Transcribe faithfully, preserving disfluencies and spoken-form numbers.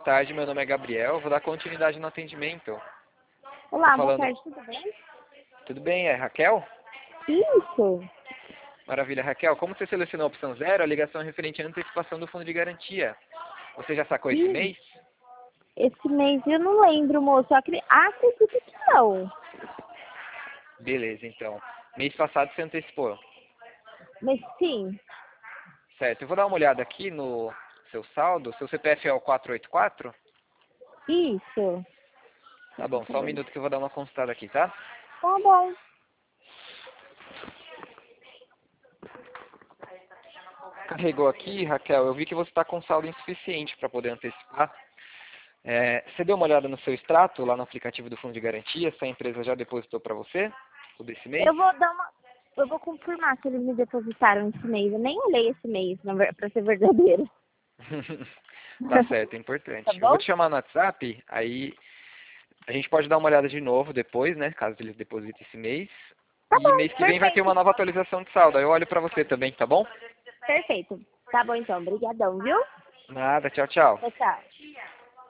tarde, meu nome é Gabriel, vou dar continuidade no atendimento. Olá, Tô boa falando... tarde, tudo bem? Tudo bem, é Raquel? Isso. Maravilha, Raquel. Como você selecionou a opção zero, a ligação é referente à antecipação do fundo de garantia. Você já sacou esse Ih, mês? esse mês eu não lembro, moço. Eu acre- acredito que não. Beleza, então. Mês passado você antecipou. Mas sim, Certo, eu vou dar uma olhada aqui no seu saldo. Seu C P F é o quatro oito quatro? isso. Tá bom, só um minuto que eu vou dar uma consultada aqui, tá? Tá bom. Carregou aqui, Raquel, eu vi que você está com saldo insuficiente para poder antecipar. É, você deu uma olhada no seu extrato, lá no aplicativo do Fundo de Garantia, se a empresa já depositou para você, o desse mês? Eu vou dar uma. Eu vou confirmar se eles me depositaram esse mês. Eu nem olhei esse mês, na ver- pra ser verdadeiro. Tá certo, é Tá importante. Eu vou bom? te chamar no WhatsApp, aí a gente pode dar uma olhada de novo depois, né, caso eles depositem esse mês. Tá E mês bom, que vem vai ter perfeito. uma nova atualização de saldo, aí eu olho para você também, tá bom? Perfeito. Tá bom então, obrigadão, viu? Nada, tchau, tchau. Tchau, tchau.